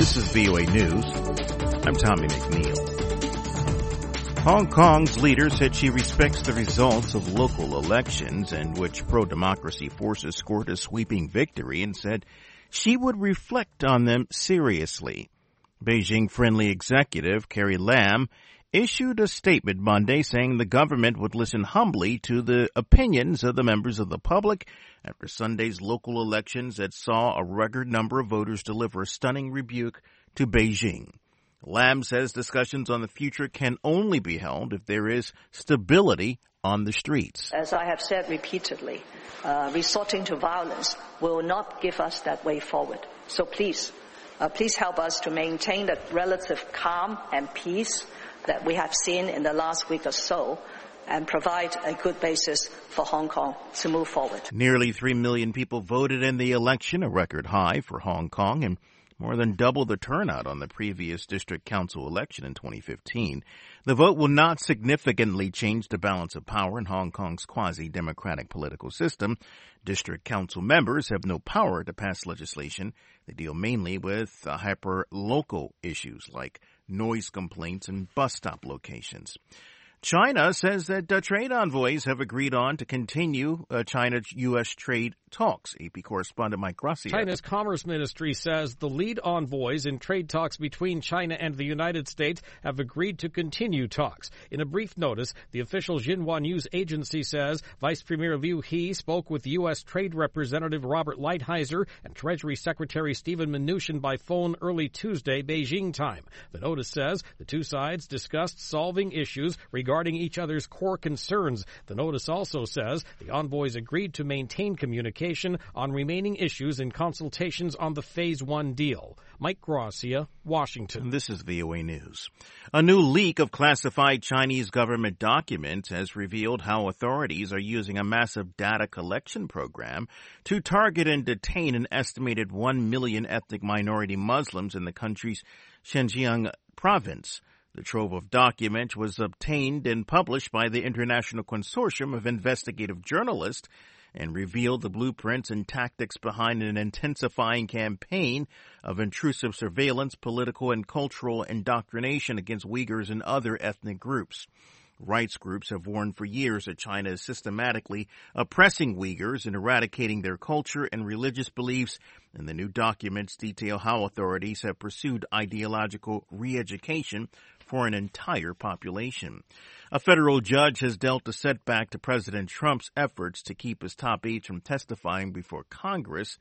This is VOA News. I'm Tommy McNeil. Hong Kong's leader said she respects the results of local elections in which pro-democracy forces scored a sweeping victory and said she would reflect on them seriously. Beijing-friendly executive Carrie Lam issued a statement Monday saying the government would listen humbly to the opinions of the members of the public after Sunday's local elections that saw a record number of voters deliver a stunning rebuke to Beijing. Lam says discussions on the future can only be held if there is stability on the streets. As I have said repeatedly, resorting to violence will not give us that way forward. So please help us to maintain the relative calm and peace that we have seen in the last week or so and provide a good basis for Hong Kong to move forward. Nearly 3 million people voted in the election, a record high for Hong Kong, and more than double the turnout on the previous district council election in 2015. The vote will not significantly change the balance of power in Hong Kong's quasi-democratic political system. District council members have no power to pass legislation. They deal mainly with hyper-local issues like noise complaints and bus stop locations. China says that trade envoys have agreed on to continue China-U.S. trade talks. AP correspondent Mike Gracia. China's Commerce Ministry says the lead envoys in trade talks between China and the United States have agreed to continue talks. In a brief notice, the official Xinhua News Agency says Vice Premier Liu He spoke with U.S. Trade Representative Robert Lighthizer and Treasury Secretary Stephen Mnuchin by phone early Tuesday, Beijing time. The notice says the two sides discussed solving issues regarding each other's core concerns. The notice also says the envoys agreed to maintain communication on remaining issues in consultations on the Phase 1 deal. Mike Gracia, Washington. This is VOA News. A new leak of classified Chinese government documents has revealed how authorities are using a massive data collection program to target and detain an estimated 1 million ethnic minority Muslims in the country's Xinjiang province. The trove of documents was obtained and published by the International Consortium of Investigative Journalists and revealed the blueprints and tactics behind an intensifying campaign of intrusive surveillance, political and cultural indoctrination against Uyghurs and other ethnic groups. Rights groups have warned for years that China is systematically oppressing Uyghurs and eradicating their culture and religious beliefs, and the new documents detail how authorities have pursued ideological re-education for an entire population. A federal judge has dealt a setback to President Trump's efforts to keep his top aides from testifying before Congress.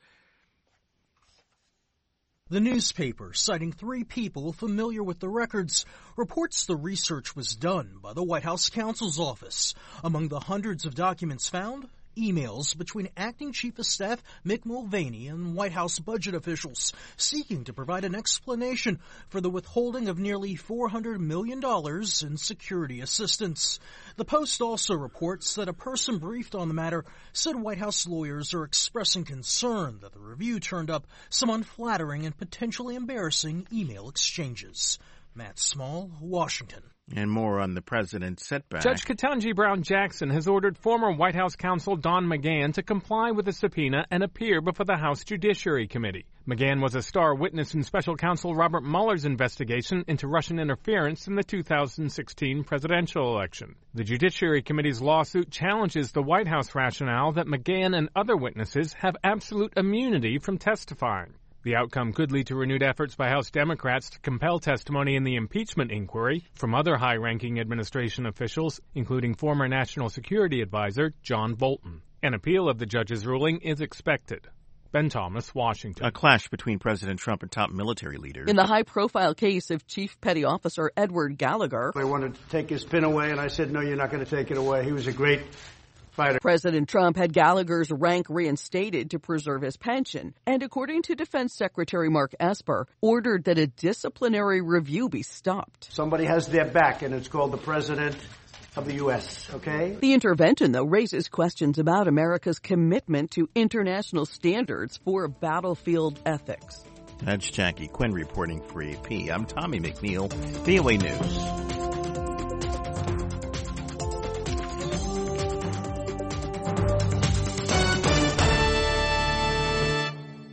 The newspaper, citing 3 people familiar with the records, reports the research was done by the White House counsel's office. Among the hundreds of documents found, emails between Acting Chief of Staff Mick Mulvaney and White House budget officials seeking to provide an explanation for the withholding of nearly $400 million in security assistance. The Post also reports that a person briefed on the matter said White House lawyers are expressing concern that the review turned up some unflattering and potentially embarrassing email exchanges. Matt Small, Washington. And more on the president's setback. Judge Ketanji Brown Jackson has ordered former White House counsel Don McGahn to comply with a subpoena and appear before the House Judiciary Committee. McGahn was a star witness in special counsel Robert Mueller's investigation into Russian interference in the 2016 presidential election. The Judiciary Committee's lawsuit challenges the White House rationale that McGahn and other witnesses have absolute immunity from testifying. The outcome could lead to renewed efforts by House Democrats to compel testimony in the impeachment inquiry from other high-ranking administration officials, including former National Security Advisor John Bolton. An appeal of the judge's ruling is expected. Ben Thomas, Washington. A clash between President Trump and top military leaders. In the high-profile case of Chief Petty Officer Edward Gallagher. They wanted to take his pin away, and I said, no, you're not going to take it away. He was a great fighter. President Trump had Gallagher's rank reinstated to preserve his pension, and according to Defense Secretary Mark Esper, ordered that a disciplinary review be stopped. Somebody has their back, and it's called the President of the U.S., okay? The intervention, though, raises questions about America's commitment to international standards for battlefield ethics. That's Jackie Quinn reporting for AP. I'm Tommy McNeil, VOA News.